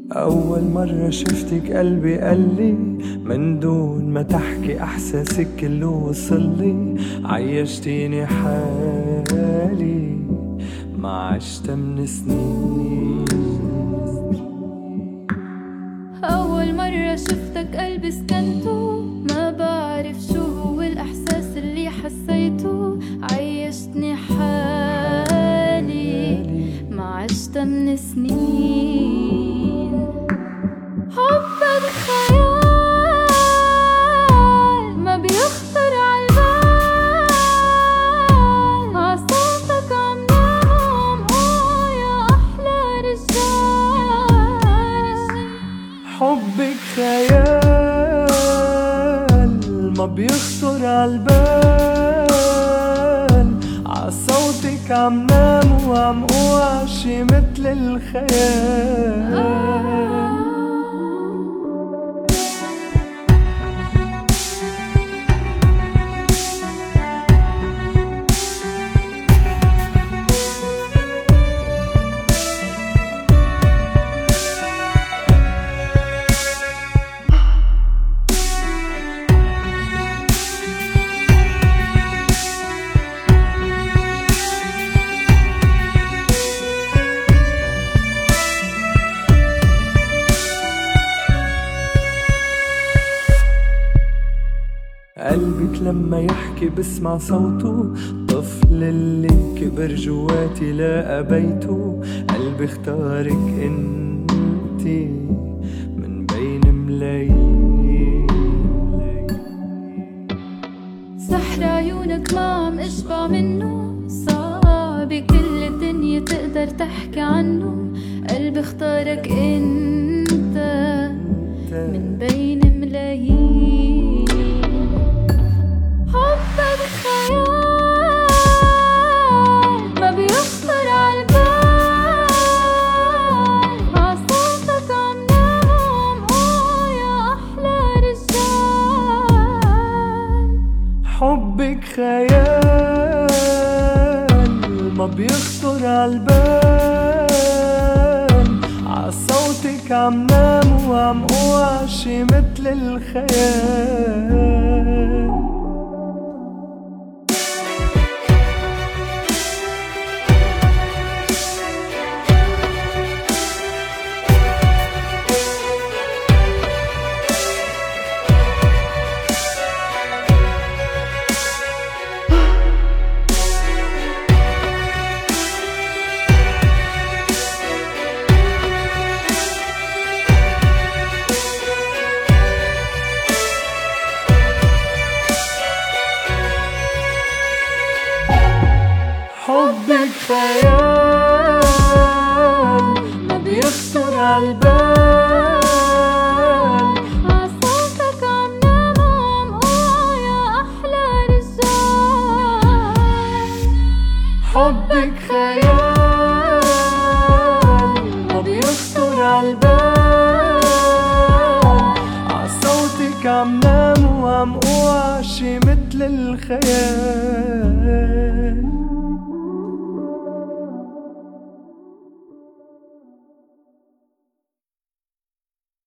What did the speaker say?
أول مرة شفتك قلبي قالي من دون ما تحكي إحساسك كله وصلي، عيشتيني حالي ما عشت من سنين. أول مرة شفتك قلبي سكنته، ما بعرف شو هو الإحساس اللي حسيته، عيشتني حالي ما عشت من سنين. حبك خيال ما بيخطر عالبال، عصوتك عم نام يا أحلى رجال. حبك خيال ما بيخطر عالبال، عصوتك عم نام وعم اوعى شي متل الخيال. قلبك لما يحكي بسمع صوته، طفل اللي كبر جواتي لاقى بيته. قلبي اختارك انتي من بين ملايين. سحر عيونك ما عم اشبع منه، صعب كل الدنيا تقدر تحكي عنه. قلبي اختارك انت من بين ملايين. حبك خيال ما بيخطر عالبال، عصوتك عم نام يا أحلى رجال. حبك خيال ما بيخطر عالبال، عصوتك عم نام وعم اوعى شي متل الخيال. حبك خيال ما بيخطر عالبال، عصوتك عم نام يا أحلى رجال. حبك خيال ما بيخطر عالبال، عصوتك عم نام وعم اوعى شي متل الخيال.